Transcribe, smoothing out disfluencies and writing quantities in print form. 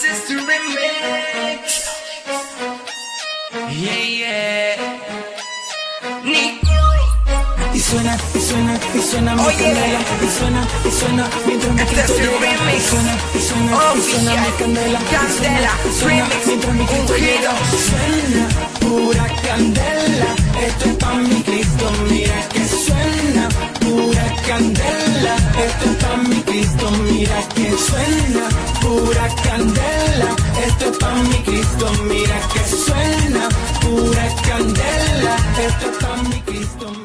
is the remix. Yeah, yeah. Nico. Y suena, y suena, y suena mi candela. Y suena mientras mi Cristo llega. Y suena, y suena, y suena mi candela. Candela, remix, mientras mi Cristo llega. Suena pura candela. Esto es pa' mi Cristo, mira que suena pura candela. Esto es pa' mi Cristo, mira que suena pura candela. Esto es pa' mi Cristo, mira que suena pura candela. Esto es pa' mi Cristo.